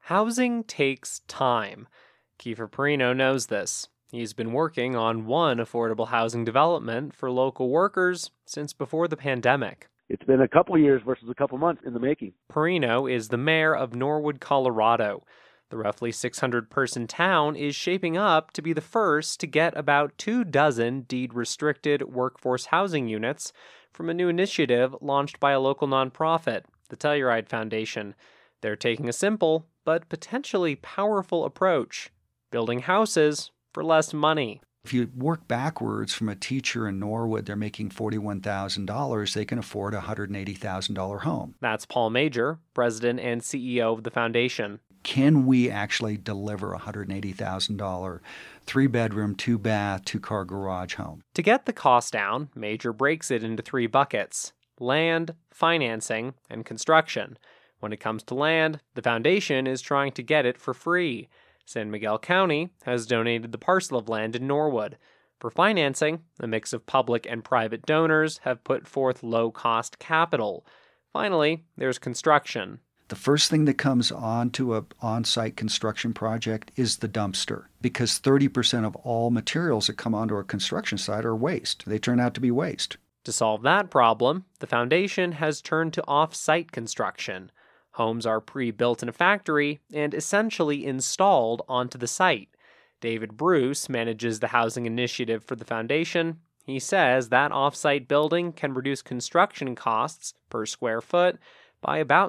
Housing takes time. Kiefer Perino knows this. He's been working on one affordable housing development for local workers since before the pandemic. It's been a couple years versus a couple months in the making. Perino is the mayor of Norwood, Colorado. The roughly 600-person town is shaping up to be the first to get about 24 deed-restricted workforce housing units from a new initiative launched by a local nonprofit, the Telluride Foundation. They're taking a simple but potentially powerful approach, building houses for less money. If you work backwards from a teacher in Norwood, they're making $41,000. They can afford a $180,000 home. That's Paul Major, president and CEO of the foundation. Can we actually deliver a $180,000 3-bedroom, 2-bath, 2-car garage home? To get the cost down, Major breaks it into 3 buckets: land, financing, and construction. When it comes to land, the foundation is trying to get it for free. San Miguel County has donated the parcel of land in Norwood. For financing, a mix of public and private donors have put forth low-cost capital. Finally, there's construction. The first thing that comes onto an on-site construction project is the dumpster, because 30% of all materials that come onto a construction site are waste. They turn out to be waste. To solve that problem, the foundation has turned to off-site construction. Homes are pre-built in a factory and essentially installed onto the site. David Bruce manages the housing initiative for the foundation. He says that off-site building can reduce construction costs per square foot by about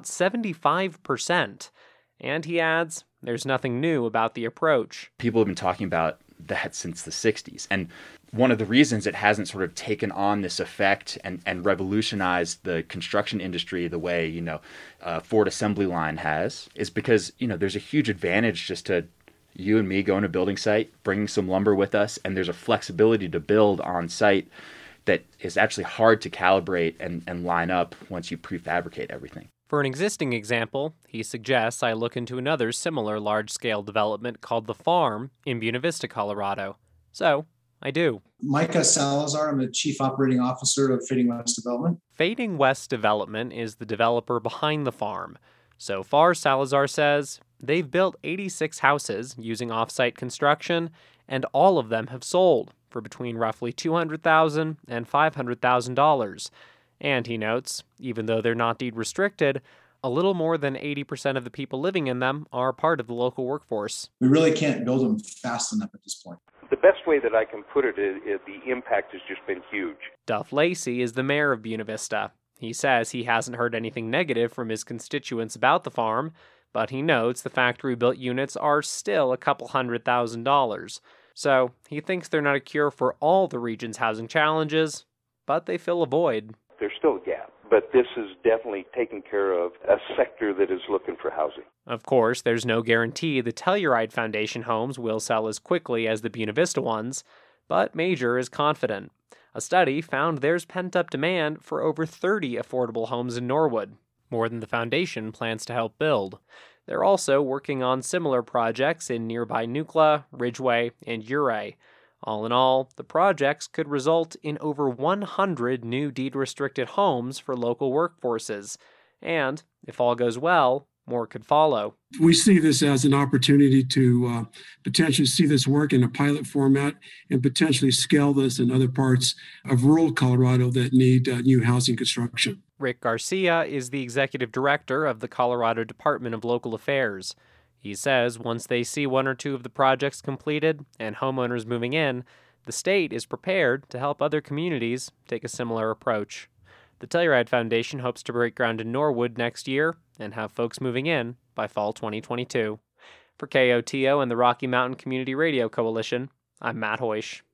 75%. And he adds, there's nothing new about the approach. People have been talking about that since the 60s. And one of the reasons it hasn't sort of taken on this effect and revolutionized the construction industry the way, Ford Assembly Line has is because, there's a huge advantage just to you and me going to a building site, bringing some lumber with us, and there's a flexibility to build on site that is actually hard to calibrate and line up once you prefabricate everything. For an existing example, he suggests I look into another similar large-scale development called The Farm in Buena Vista, Colorado. So, I do. Micah Salazar, I'm the Chief Operating Officer of Fading West Development. Fading West Development is the developer behind The Farm. So far, Salazar says, they've built 86 houses using off-site construction, and all of them have sold for between roughly $200,000 and $500,000. And he notes, even though they're not deed restricted, a little more than 80% of the people living in them are part of the local workforce. We really can't build them fast enough at this point. The best way that I can put it is the impact has just been huge. Duff Lacey is the mayor of Buena Vista. He says he hasn't heard anything negative from his constituents about the farm, but he notes the factory-built units are still a couple $100,000. So he thinks they're not a cure for all the region's housing challenges, but they fill a void. There's still a gap, but this is definitely taking care of a sector that is looking for housing. Of course, there's no guarantee the Telluride Foundation homes will sell as quickly as the Buena Vista ones, but Major is confident. A study found there's pent-up demand for over 30 affordable homes in Norwood, more than the foundation plans to help build. They're also working on similar projects in nearby Nucla, Ridgeway, and Ouray. All in all, the projects could result in over 100 new deed-restricted homes for local workforces. And, if all goes well, more could follow. We see this as an opportunity to potentially see this work in a pilot format and potentially scale this in other parts of rural Colorado that need new housing construction. Rick Garcia is the executive director of the Colorado Department of Local Affairs. He says once they see 1 or 2 of the projects completed and homeowners moving in, the state is prepared to help other communities take a similar approach. The Telluride Foundation hopes to break ground in Norwood next year and have folks moving in by fall 2022. For KOTO and the Rocky Mountain Community Radio Coalition, I'm Matt Hoish.